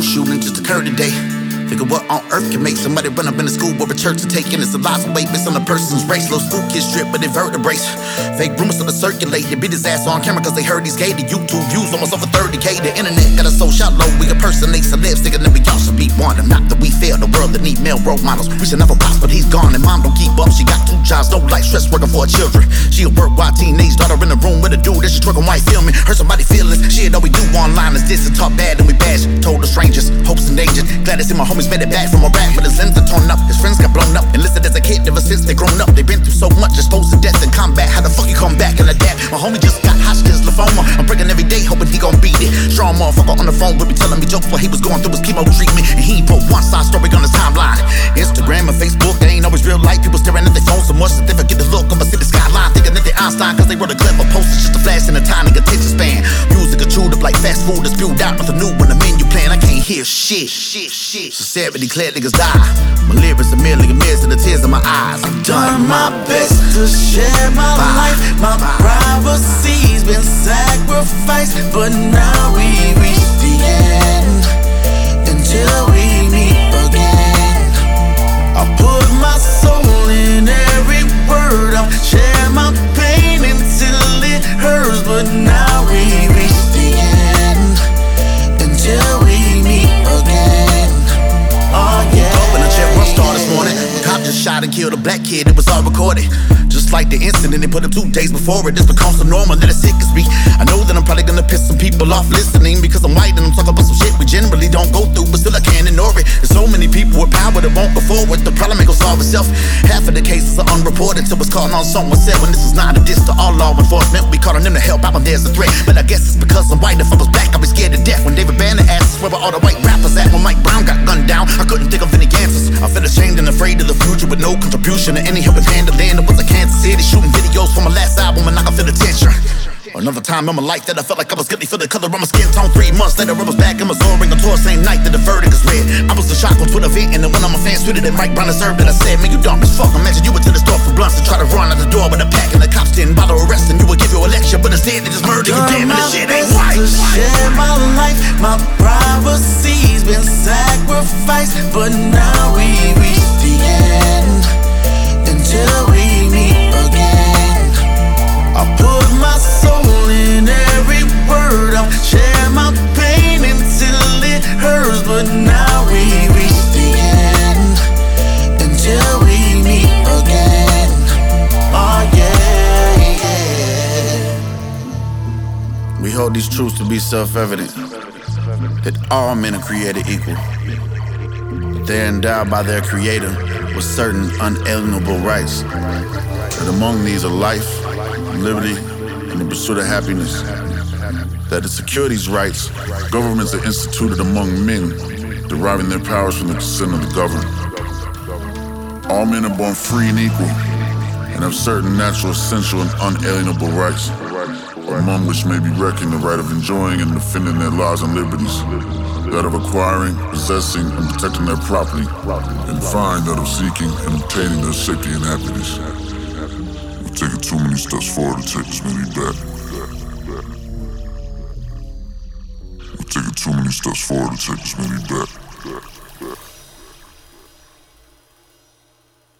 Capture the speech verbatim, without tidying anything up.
shooting just occurred today. Figure what on earth can make somebody run up in the school or a church to take in its lives away based on a person's race. Little school kids strip with their vertebrae. Fake rumors started circulate. They beat his ass on camera cause they heard he's gay. The YouTube views almost over thirty K. The internet got us so shallow. We impersonate celebs thinking that we all should be one. Not that we fail the world that need male role models. We should never watch, but he's gone and mom don't keep up. She got two jobs, no life stress, working for her children. She a work while teenage daughter in the room with a dude that she twerking white filming. Hurt somebody feelings. Shit, all we do online is this and talk bad and we bash. Told the strangers, hopes and dangers. Glad to see my homies made it back from a rap, but his limbs are torn up. His friends got blown up. Enlisted as a kid, ever since they grown up. They been through so much, exposed to death and combat. How the fuck you come back and adapt? My homie just got Hodgkin's lymphoma. I'm breaking every day, hoping he gon' beat it. Strong motherfucker on the phone with me, telling me jokes while he was going through his chemo treatment. And he ain't put one side story on his timeline. Instagram and Facebook, they ain't always real life. People staring at their phones so much that they forget to look up and see the skyline. Thinking that they Einstein cause they wrote a clever post. It's just a flash in a tiny attention span. Music are chewed up like fast food that's spewed out. Nothing new when the menu plan. I can't hear shit. Shit, shit. Sincerity declared niggas die. My lyrics are merely a mirror to the tears in my eyes. I'm done. Done my best to share my Bye. life. My Bye. privacy's been sacrificed, but now we reach the end. Until we meet again, I put my soul in every word. I share my pain until it hurts, but now we reach the end. Until we meet again. Oh yeah. Open a check, one star this morning. Cop just shot and killed a black kid, it was all recorded. Just like the incident, they put up two days before it. This becomes so normal that it's sick as me. I know that I'm probably gonna piss some people off listening because I'm white and I'm talking about some shit we generally don't go through, but still I can't ignore it. There's so many people with power that won't go forward. The problem ain't gonna solve itself. Half of the cases are unreported till it's caught on someone said. When this is not a diss to all law enforcement, we calling them to help out when there's a threat. But I guess it's because I'm white. If I was black, I'd be scared to death. When David Banner asked us where were all the white rappers at when Mike Brown got gunned down, I couldn't think of any answers. I feel ashamed and afraid of the future with no contribution to any help in handling. It was a Kansas City shooting videos from my last album and I can feel the tension. Another time in my life that I felt like I was guilty for the color of my skin tone. Three months later I was back in Missouri on tour same night that the verdict is read. I was the shock on Twitter venting and one of my fans tweeted that Mike Brown deserved it. I said, man, you dumb as fuck. Imagine you went to the store for blunts and try to run out the door with a pack and the cops didn't bother arresting you would give you a lecture, but instead they just murder you. Damn, and this shit ain't right. To share my life, my privacy's been sacrificed, but now we reach the end. Until we meet again, I put my soul in every word. I share my pain until it hurts, but now we reach the end. Until we meet again. Oh yeah, yeah. We hold these truths to be self-evident, that all men are created equal, that they're endowed by their creator with certain unalienable rights, that among these are life, liberty, and the pursuit of happiness, that to secure these rights, governments are instituted among men, deriving their powers from the consent of the governed. All men are born free and equal, and have certain natural, essential, and unalienable rights, among which may be reckoned the right of enjoying and defending their lives and liberties, that of acquiring, possessing, and protecting their property, and finally that of seeking and obtaining their safety and happiness. We're taking too many steps forward to take as many back. We're taking too many steps forward to take as many back.